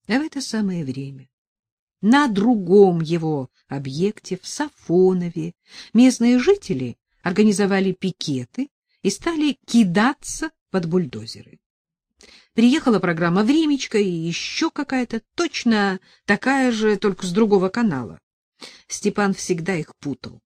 А в это самое время на другом его объекте, в Сафонове, местные жители организовали пикеты и стали кидаться под бульдозеры. Приехала программа «Времечко» и еще какая-то точно такая же, только с другого канала. Степан всегда их путал.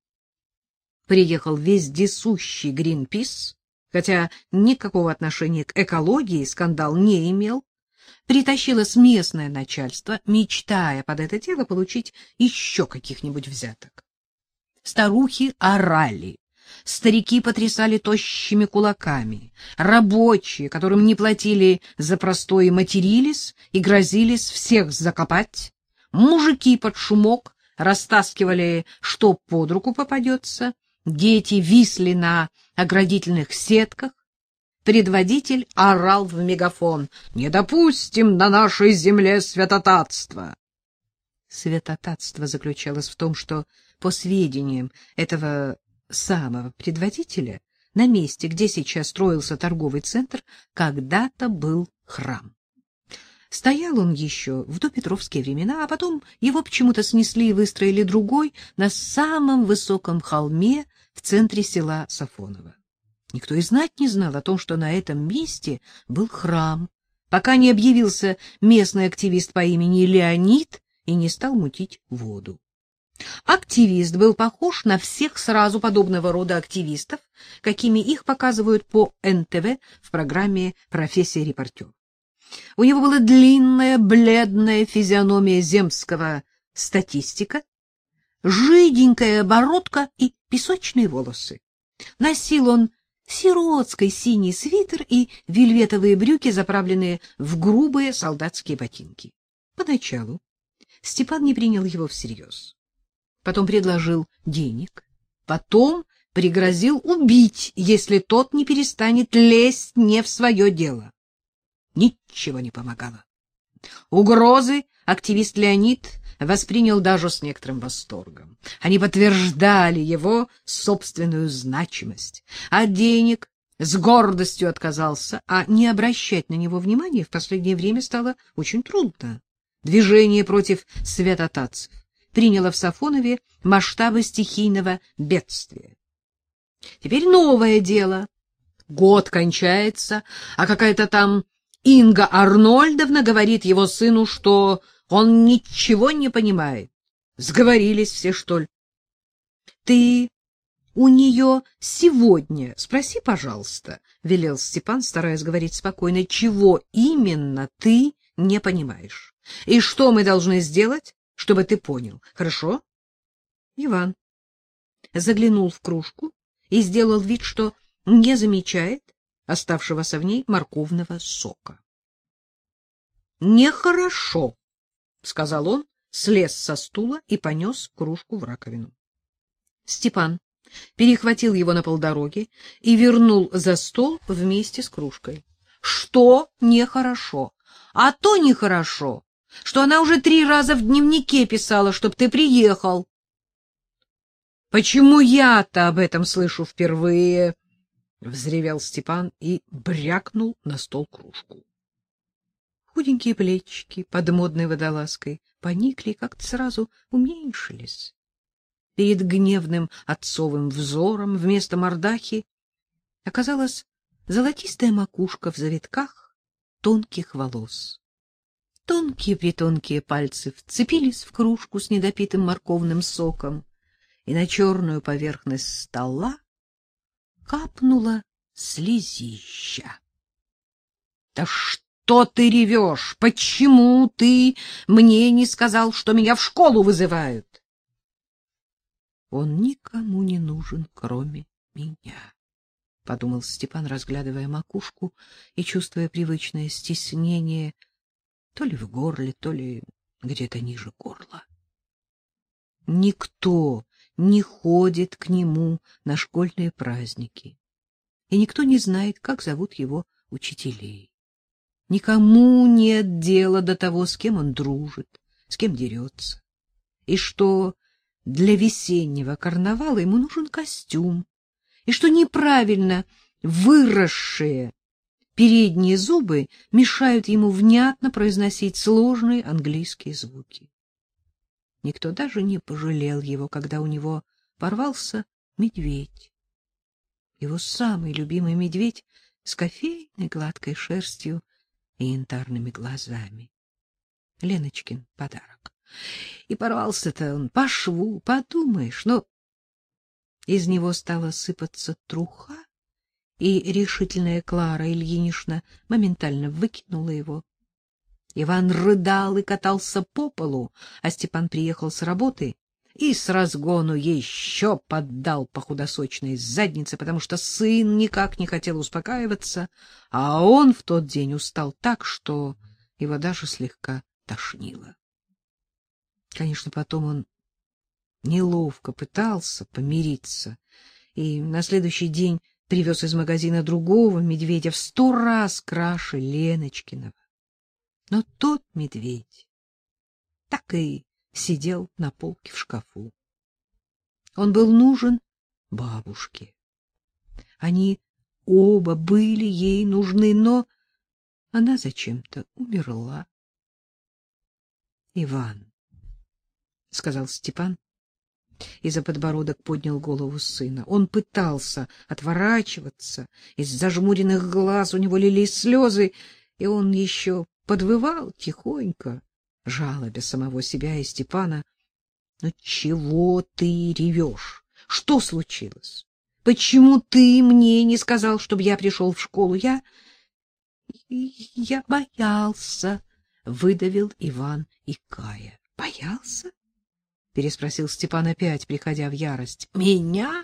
Приехал вездесущий Гринпис, хотя никакого отношения к экологии скандал не имел. Притащилось местное начальство, мечтая под это дело получить еще каких-нибудь взяток. Старухи орали, старики потрясали тощими кулаками, рабочие, которым не платили за простое, матерились и грозились всех закопать, мужики под шумок растаскивали, что под руку попадется, дети висли на оградительных сетках. Предводитель орал в мегафон: «Не допустим на нашей земле святотатства!» Святотатство заключалось в том, что, по сведениям этого самого предводителя, на месте, где сейчас строился торговый центр, когда-то был храм. Стоял он еще в допетровские времена, а потом его почему-то снесли и выстроили другой на самом высоком холме в центре села Сафоново. Никто и знать не знал о том, что на этом месте был храм, пока не объявился местный активист по имени Леонид и не стал мутить воду. Активист был похож на всех сразу подобного рода активистов, какими их показывают по НТВ в программе «Профессия репортер». У него была длинная, бледная физиономия земского статистика, жиденькая бородка и песочные волосы. Носил он сиротский синий свитер и вельветовые брюки, заправленные в грубые солдатские ботинки. Поначалу Степан не принял его всерьез. Потом предложил денег, потом пригрозил убить, если тот не перестанет лезть не в свое дело. Ничего не помогало. Угрозы активист Леонид воспринял даже с некоторым восторгом. Они подтверждали его собственную значимость. От денег с гордостью отказался, а не обращать на него внимания в последнее время стало очень трудно. Движение против святотатцев приняло в Сафонове масштабы стихийного бедствия. Теперь новое дело. Год кончается, а какая-то там Инга Арнольдовна говорит его сыну, что он ничего не понимает. Сговорились все, что ли? Ты у нее сегодня спроси, пожалуйста, — велел Степан, стараясь говорить спокойно, — чего именно ты не понимаешь? И что мы должны сделать, чтобы ты понял? Хорошо? Иван заглянул в кружку и сделал вид, что не замечает оставшегося в ней морковного сока. Нехорошо, — сказал он, слез со стула и понес кружку в раковину. Степан перехватил его на полдороги и вернул за стол вместе с кружкой. — Что нехорошо? А то нехорошо, что она уже 3 раза в дневнике писала, чтоб ты приехал. — Почему я-то об этом слышу впервые? — взревел Степан и брякнул на стол кружку. Худенькие плечики под модной водолазкой поникли и как-то сразу уменьшились. Перед гневным отцовым взором вместо мордахи оказалась золотистая макушка в завитках тонких волос. Тонкие-притонкие пальцы вцепились в кружку с недопитым морковным соком, и на черную поверхность стола капнула слезища. — Да что ты ревешь? Почему ты мне не сказал, что меня в школу вызывают? Он никому не нужен, кроме меня, — подумал Степан, разглядывая макушку и чувствуя привычное стеснение то ли в горле, то ли где-то ниже горла. Никто не ходит к нему на школьные праздники, и никто не знает, как зовут его учителей. Никому нет дела до того, с кем он дружит, с кем дерется, и что для весеннего карнавала ему нужен костюм, и что неправильно выросшие передние зубы мешают ему внятно произносить сложные английские звуки. Никто даже не пожалел его, когда у него порвался медведь. Его самый любимый медведь с кофейной гладкой шерстью и янтарными глазами. Леночкин подарок. И порвался-то он по шву, подумаешь, но из него стала сыпаться труха, и решительная Клара Ильинична моментально выкинула его. Иван рыдал и катался по полу, а Степан приехал с работы и с разгону еще поддал по худосочной заднице, потому что сын никак не хотел успокаиваться, а он в тот день устал так, что его даже слегка тошнило. Конечно, потом он неловко пытался помириться, и на следующий день привез из магазина другого медведя в 100 раз краше Леночкиного. Но тот медведь так и сидел на полке в шкафу. Он был нужен бабушке. Они оба были ей нужны, но она зачем-то умерла. — Иван, — сказал Степан, и за подбородок поднял голову сына. Он пытался отворачиваться, из зажмуренных глаз у него лились слезы, и он еще подвывал тихонько, жалобя самого себя и Степана. — Ну чего ты ревешь? Что случилось? Почему ты мне не сказал, чтобы я пришел в школу? Я боялся, — выдавил Иван икая. — Боялся? — переспросил Степан опять, приходя в ярость. — Меня?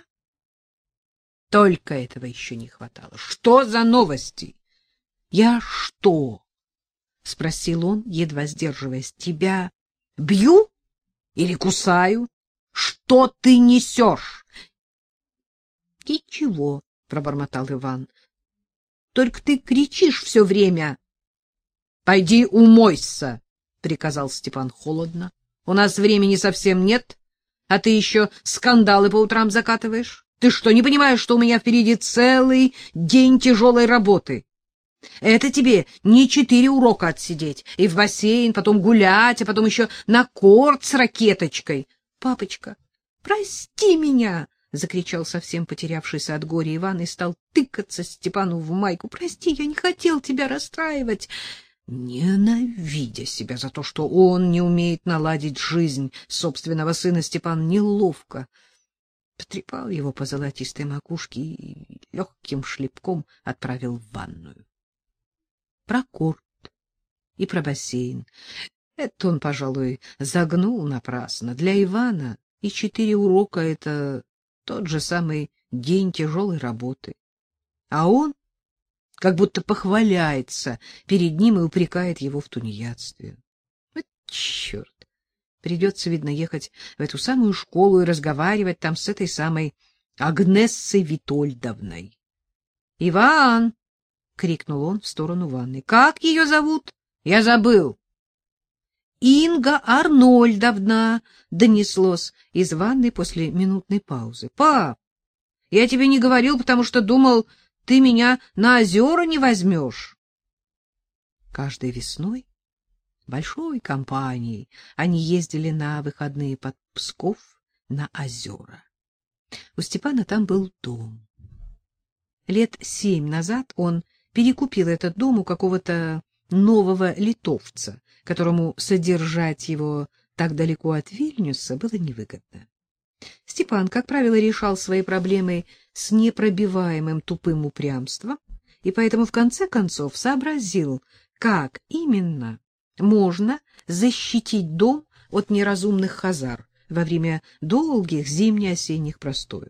Только этого еще не хватало. Что за новости? — Я что? — спросил он, едва сдерживаясь. — Тебя бью или кусаю? Что ты несешь? — Ничего, — пробормотал Иван. — Только ты кричишь все время. — Пойди умойся, — приказал Степан холодно. У нас времени совсем нет, а ты еще скандалы по утрам закатываешь. Ты что, не понимаешь, что у меня впереди целый день тяжелой работы? Это тебе не 4 урока отсидеть, и в бассейн, потом гулять, а потом еще на корт с ракеточкой. — Папочка, прости меня! — закричал совсем потерявшийся от горя Иван и стал тыкаться Степану в майку. — Прости, я не хотел тебя расстраивать. Ненавидя себя за то, что он не умеет наладить жизнь собственного сына, Степан неловко потрепал его по золотистой макушке и легким шлепком отправил в ванную. Про корт и про бассейн — это он, пожалуй, загнул напрасно. Для Ивана и 4 урока — это тот же самый день тяжелой работы. А он как будто похваляется перед ним и упрекает его в тунеядстве. Вот черт! Придется, видно, ехать в эту самую школу и разговаривать там с этой самой Агнессой Витольдовной. — Иван! — крикнул он в сторону ванной. — Как ее зовут? Я забыл. — Инга Арнольдовна! — донеслось из ванной после минутной паузы. — Пап, я тебе не говорил, потому что думал, ты меня на озера не возьмешь. Каждой весной большой компанией они ездили на выходные под Псков на озера. У Степана там был дом. Лет 7 назад он перекупил этот дом у какого-то нового литовца, которому содержать его так далеко от Вильнюса было невыгодно. Степан, как правило, решал свои проблемы с непробиваемым тупым упрямством, и поэтому в конце концов сообразил, как именно можно защитить дом от неразумных хазар во время долгих зимне-осенних простоев.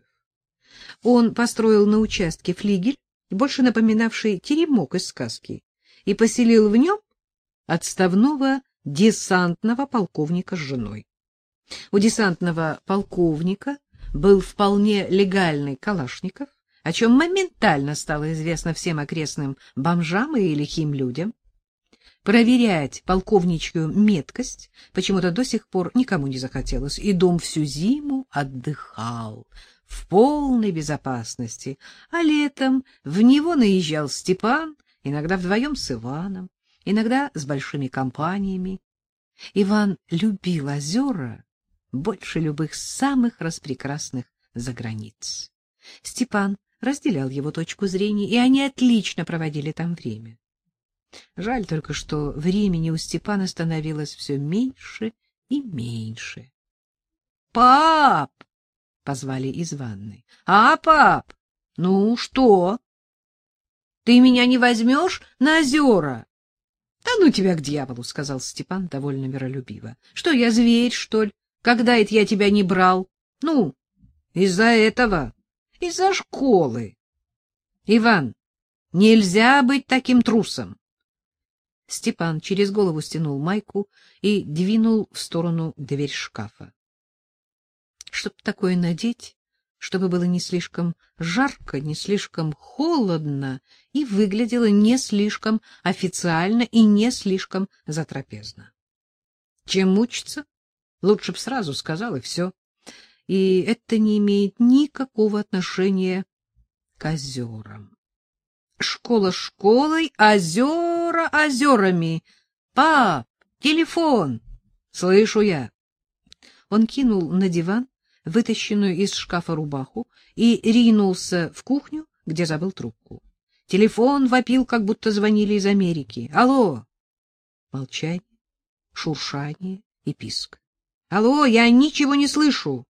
Он построил на участке флигель, больше напоминавший теремок из сказки, и поселил в нем отставного десантного полковника с женой. У десантного полковника был вполне легальный Калашников, о чем моментально стало известно всем окрестным бомжам и лихим людям. Проверять полковничью меткость почему-то до сих пор никому не захотелось, и дом всю зиму отдыхал в полной безопасности, а летом в него наезжал Степан иногда вдвоем с Иваном, иногда с большими компаниями. Иван любил озера больше любых самых распрекрасных заграниц. Степан разделял его точку зрения, и они отлично проводили там время. Жаль только, что времени у Степана становилось все меньше и меньше. — Пап! — позвали из ванной. — А, пап, ну что? Ты меня не возьмешь на озера? — Да ну тебя к дьяволу, — сказал Степан довольно миролюбиво. — Что, я зверь, что ли? Когда это я тебя не брал? Ну, из-за этого, из-за школы. Иван, нельзя быть таким трусом. Степан через голову стянул майку и двинул в сторону дверь шкафа. Чтоб такое надеть, чтобы было не слишком жарко, не слишком холодно и выглядело не слишком официально и не слишком затрапезно. Чем мучиться? Лучше б сразу сказал, и все. И это не имеет никакого отношения к озерам. Школа школой, озера озерами. Пап, телефон! Слышу я. Он кинул на диван вытащенную из шкафа рубаху и ринулся в кухню, где забыл трубку. Телефон вопил, как будто звонили из Америки. Алло! Молчание, шуршание и писк. Алло, я ничего не слышу.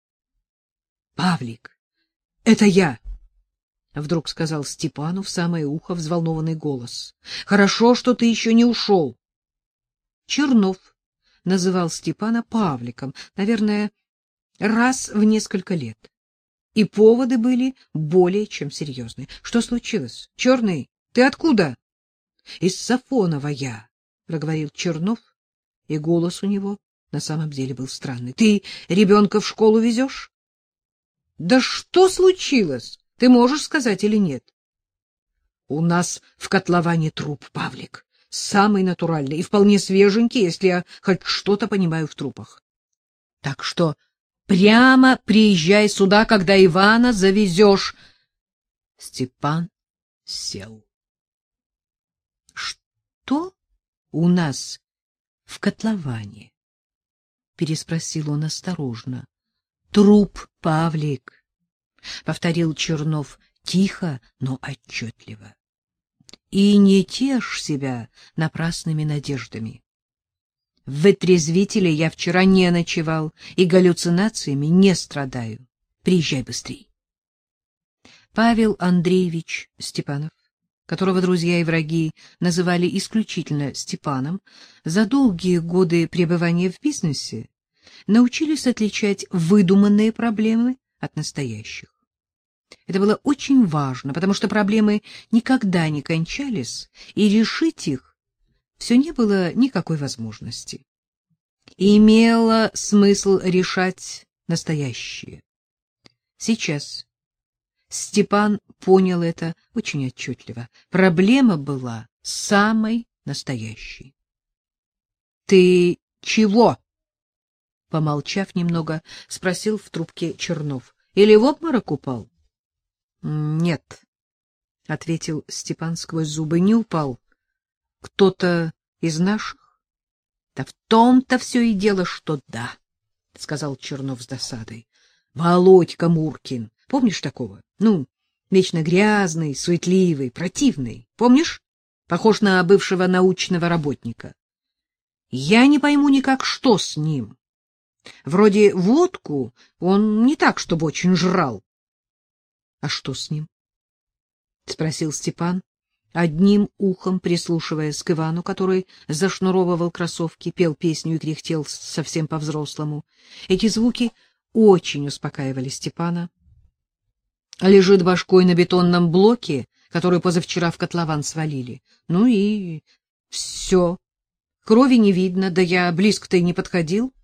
Павлик, это я! — вдруг сказал Степану в самое ухо взволнованный голос. — Хорошо, что ты еще не ушел. Чернов называл Степана Павликом, наверное, раз в несколько лет. И поводы были более чем серьезные. — Что случилось? Черный, ты откуда? — Из Сафонова я, — проговорил Чернов, и голос у него на самом деле был странный. — Ты ребенка в школу везешь? — Да что случилось? Ты можешь сказать или нет? — У нас в котловане труп, Павлик. Самый натуральный и вполне свеженький, если я хоть что-то понимаю в трупах. Так что прямо приезжай сюда, когда Ивана завезешь. Степан сел. — Что у нас в котловане? — переспросил он осторожно. — Труп, Павлик. — повторил Чернов тихо, но отчетливо. — И не тешь себя напрасными надеждами. В вытрезвителе я вчера не ночевал и галлюцинациями не страдаю. Приезжай быстрей. Павел Андреевич Степанов, которого друзья и враги называли исключительно Степаном, за долгие годы пребывания в бизнесе научились отличать выдуманные проблемы от настоящих. Это было очень важно, потому что проблемы никогда не кончались, и решить их все не было никакой возможности. И имело смысл решать настоящие. Сейчас Степан понял это очень отчетливо. Проблема была самой настоящей. — Ты чего? — помолчав немного, спросил в трубке Чернов. — Или в обморок упал? — Нет, — ответил Степан сквозь зубы, — не упал. — Кто-то из наших? — Да в том-то все и дело, что да, — сказал Чернов с досадой. — Володька Муркин, помнишь такого? Ну, вечно грязный, суетливый, противный. Помнишь? Похож на бывшего научного работника. Я не пойму никак, что с ним. Вроде водку он не так, чтобы очень жрал. — А что с ним? — спросил Степан, одним ухом прислушиваясь к Ивану, который зашнуровывал кроссовки, пел песню и кряхтел совсем по-взрослому. Эти звуки очень успокаивали Степана. Лежит башкой на бетонном блоке, который позавчера в котлован свалили. Ну и все. Крови не видно, да я близко-то и не подходил.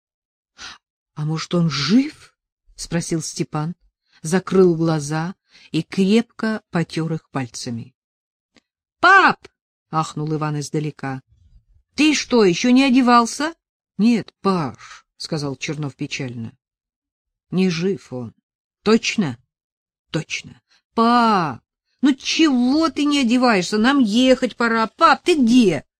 — А может, он жив? — спросил Степан. Закрыл глаза и крепко потер их пальцами. — Пап! — ахнул Иван издалека. — Ты что, еще не одевался? — Нет, Паш, — сказал Чернов печально. — Не жив он. — Точно? — Точно. — Пап, Ну чего ты не одеваешься? Нам ехать пора. Пап, ты где?